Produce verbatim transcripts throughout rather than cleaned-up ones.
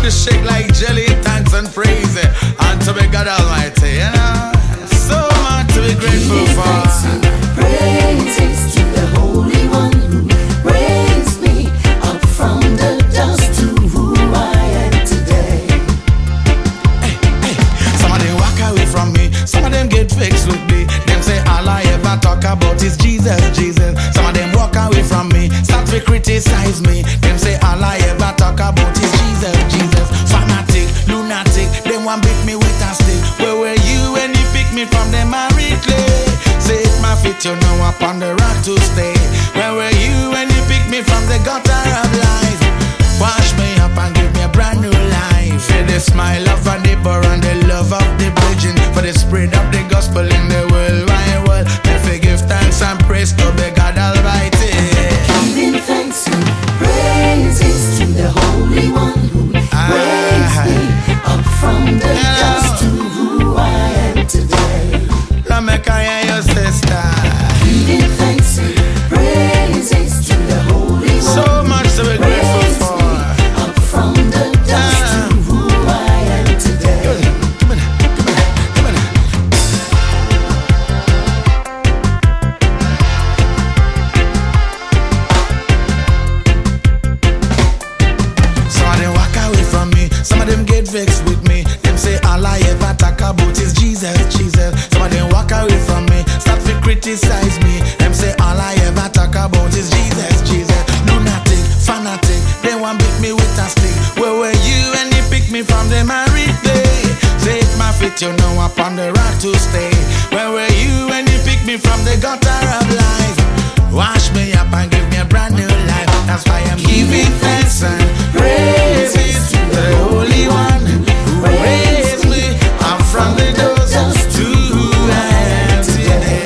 to shake like jelly, thanks and praise it. And to be God Almighty, you know. So much to be grateful for. Praises to the Holy One who raised me up from the dust to who I am today. Hey, hey. Some of them walk away from me, some of them get vexed with me. Them say all I ever talk about is Jesus, Jesus. Some of them walk away from me, start to criticize me. Them say all I ever talk about is Jesus, Jesus. Fanatic, lunatic, them want beat me with a stick. Where were you when you picked me from the married clay? Save my feet, you know, upon the rock to stay. Where were you when you picked me from the gutter of life? Wash me up and give me a brand new life. For the smile of a neighbor and the love of the virgin, for the spread of the gospel in the world wide world. If we give thanks and praise to the God Almighty. Giving thanks and praises to the Holy One who raised me up from the dust to who I am today. Let me hear your sister. Giving thanks and praises to the Holy One. So much to be grateful for. Up from the dust to who I am today. Give me that, give me that, give me that. Some of them walk away from me, some of them get vexed with me. Them say all I ever talk about is Jesus, Jesus. Some of them walk away from me, start to criticize me. Them say all I ever talk about is Jesus, Jesus. Lunatic, fanatic, they want beat me with a stick. Where were you when you picked me from the married day? Save my feet, you know, upon the rock to stay. Where were you when you picked me from the gutter of life? Wash me up and give me a brand new life. That's why I'm giving thanks and praises to the Holy One who raised me up from the dust to who I am today.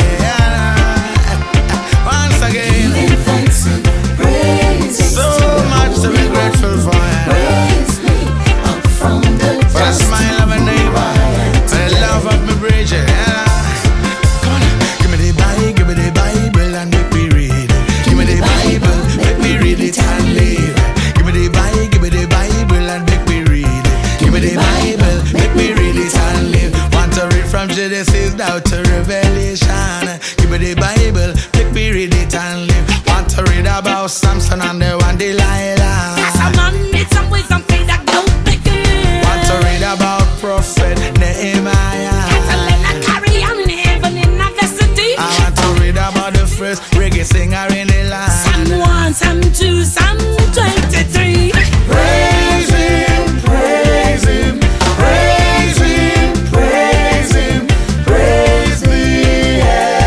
Once again, Giving thanks and praises so to the much to be Holy grateful One for. who raised me up from the For the dust smile of a to who neighbor, I am for the today. love of my bridget. Come on, give me the Bible, give me the Bible and make me read. Give me the Bible, make me read it and live. Give me the Bible, give me the Bible and make me read. Give me the Bible, make me read it and live. Want to read from Genesis now to Revelation. Give me the Bible, make me read it and live. Want to read about Samson and the one Delilah. Yes, a man needs some wisdom, things that don't make him live. Want to read about Prophet Nehemiah. Catalina carry on in heaven in adversity. I want to read about the first reggae singer in the land. Psalm one, Psalm two, Psalm twenty-three. Praise him, praise him, praise him, praise him, praise the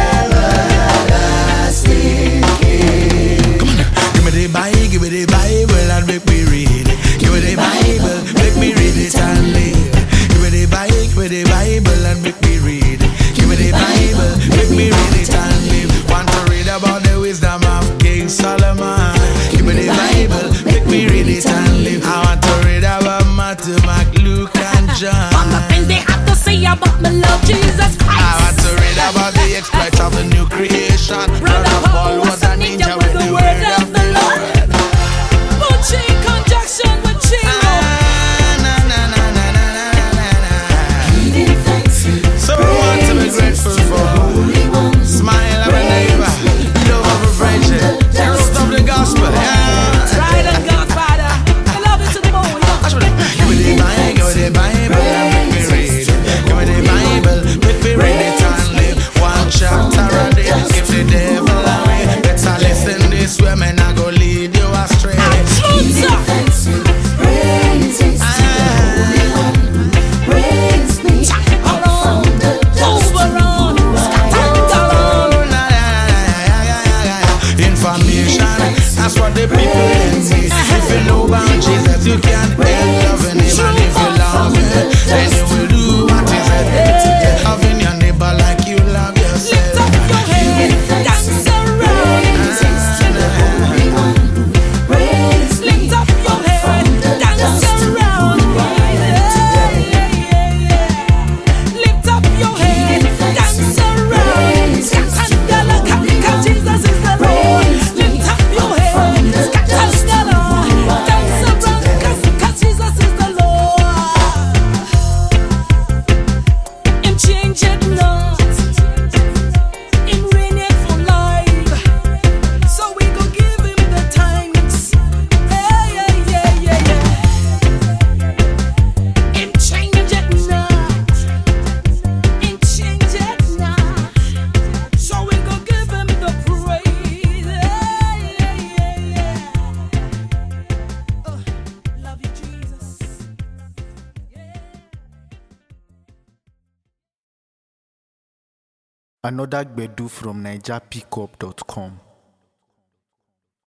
everlasting King. Come on now. Give me the Bible, give me the Bible and make me read. Give me the Bible, make me read it and live. Give me the Bible, give me the Bible and make me read. Give me the Bible, make me read it and live. Want to read about the wisdom of King Solomon. Give me the Bible, make me read it and live. I want to read about Matthew, Mark, Luke and John. All the things they have to say about my Lord Jesus Christ. I want to read about the exploits of the new creation. Brother Paul was a ninja with the word of the Lord. Put in conjunction with Chino. Na, na, na, na, na, na, na, na. Giving thanks and So much to be grateful for. Holy One who Smile of a neighbor, love of a virgin, rest of the gospel. Yeah. Right on God's Father. I love it to the bone. Give me the Bible, give me the Bible, and make me read. Give me the Bible, make me read it and live. One chapter a day, give the devil Another Gbedu from Niger Pickup dot com.